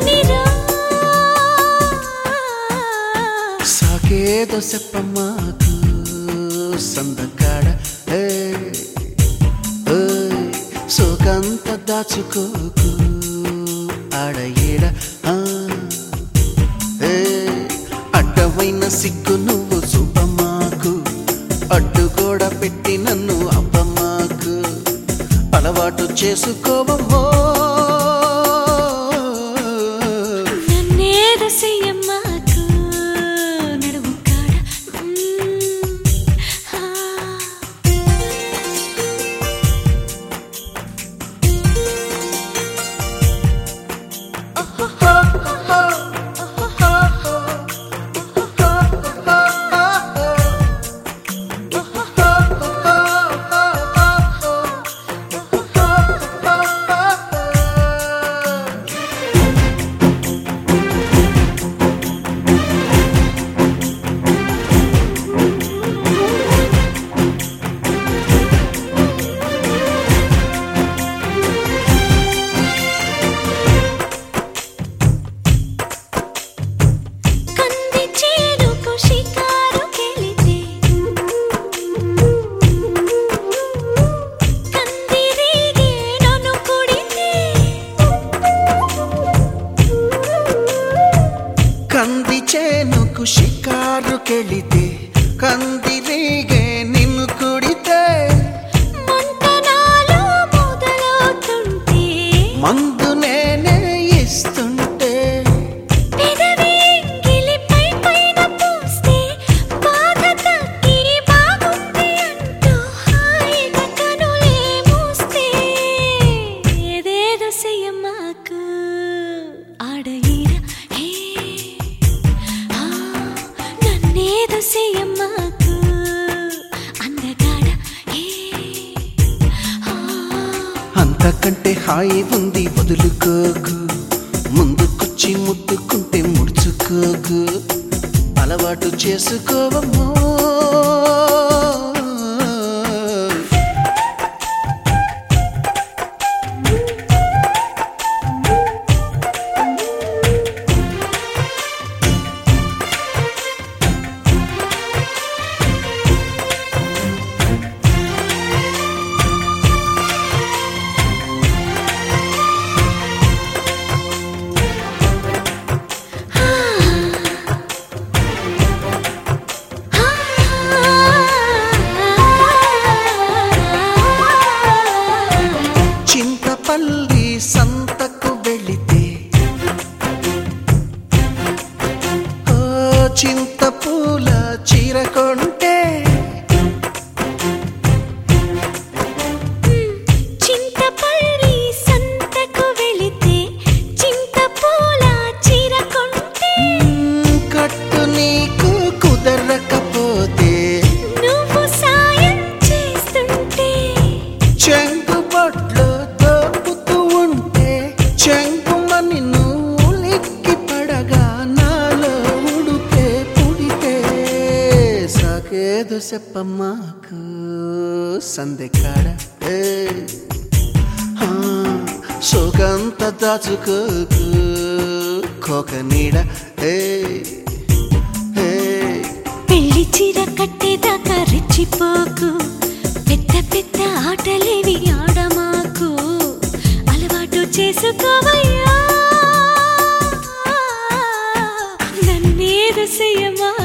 సాకేదో చెప్పమ్మాకు సందకాడ సోకంత దాచుకోకు ఆడ ఏడ అడ్డమైన సిగ్గు నువ్వు చూపమ్మాకు అడ్డు కూడా పెట్టి నన్ను అప్పమ్మాకు అలవాటు చేసుకోవమ్మో కంది చేనుకు షికారు కెళితే కందిరీగే నిన్ను కుడితే మందు నేనే ఇస్తుంటే అంతకంటే హాయి ఉంది వదులుకోకు ముందుకొచ్చి ముట్టుకుంటే ముడుచుకోకు అలవాటు చేసుకోవమ్మో పల్లి సంతకు వెళితే చింత పూల చీర కొంటే చింతపల్లి సంతకు వెళితే చింత పూల చీర కొంటే కట్టు నీకు కుదరకపోతే నువ్వు సాయం చేస్తుంటే చెంగు బొట్లు చెంగుమని నువ్వు లిక్కి పడగా నాలో ఉడుకే పుడితే సాకేదో చెప్పమ్మాకు సందెకాడ సోకంత దాచుకోకు కోక నీడ పెళ్లి చీర కట్టేదాకా రెచ్చిపోకు పెద్ద పెద్ద ఆటలేవి ఆడమాకు అలవాటు చేసుకోవయ్యా నన్నేదో చెయ్యమా